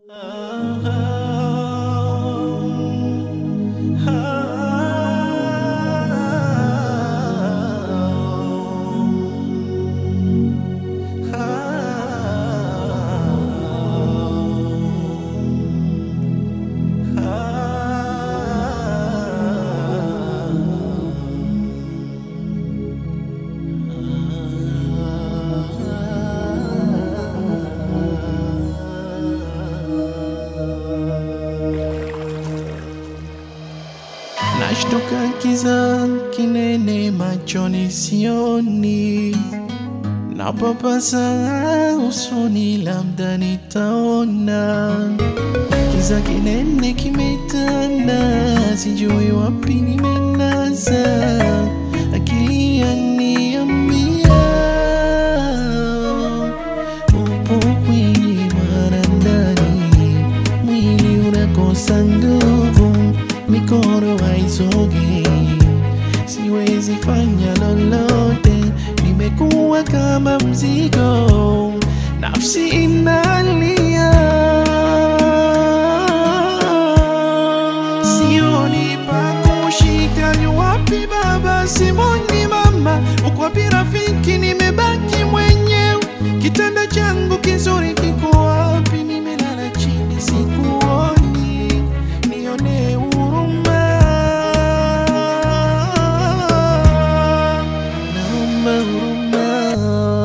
Nashtuka kiza kinene machoni sioni, napapasa usoni labda nitaona. Kiza kinene kimetanda, sijui wapi nimenaza. Akili yaniambia upo kwenye marandani, mwili unakosa nguvu, mikono haisogi, siwezi fanya lolote, nimekuwa kama mzigo, nafsi inalia. Sioni pa kushika, ni wapi baba, simoni mama, uko wapi rafiki, nimebaki mwenyewe. Kitanda changu kizuri kiko wapi, nimelala chini sikuoni, nione huruma, naomba huruma.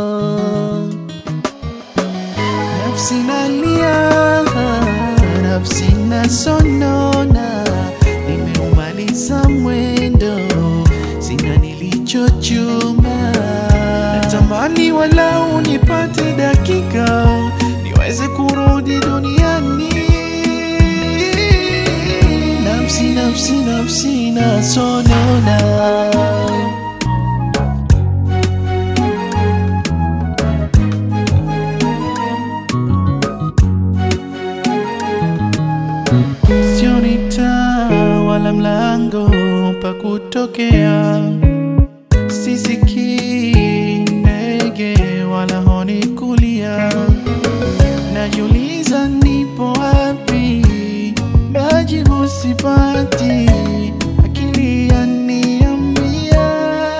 Nafsi nalia, nafsi nasonona, nimeumaliza mwendo, sina nilichochuma. Natamani walau nipate dakika, niweze kurudi duniani. Nafsi nasonona. Sioni taa wala mlango pa kutokea, sisikii ndege wala honi kulia. Najiuliza nipo wapi, majibu sipati, akili yaniambia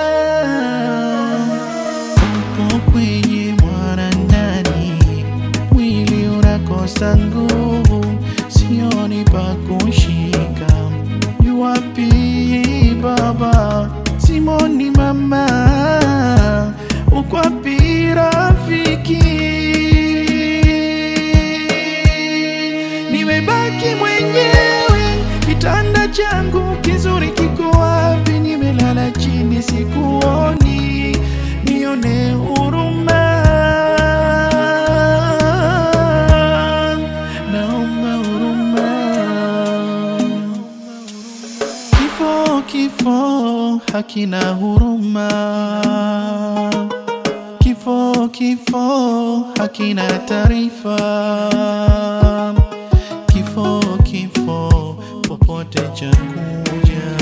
upo kwenye mwarandani, mwili unakosa nguvu, sioni pa kushika. Yu wapi baba, simoni mama, uko wapi rafiki, nimebaki mwenyewe. Kitanda changu kizuri kiko wapi, nimelala chini sikuoni, nione huruma, naomba huruma. Kifo hakina huruma, kifo hakina taarifa. Kifo popote chakuja.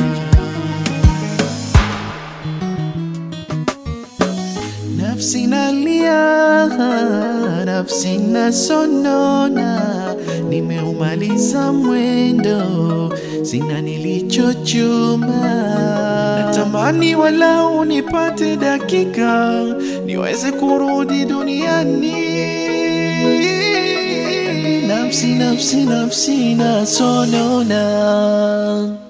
Nafsi nalia, nafsi nasonona, nimeumaliza mwendo, sina nilichochuma. Natamani walau nipate dakika, niweze kurudi duniani. Nafsi nasonona.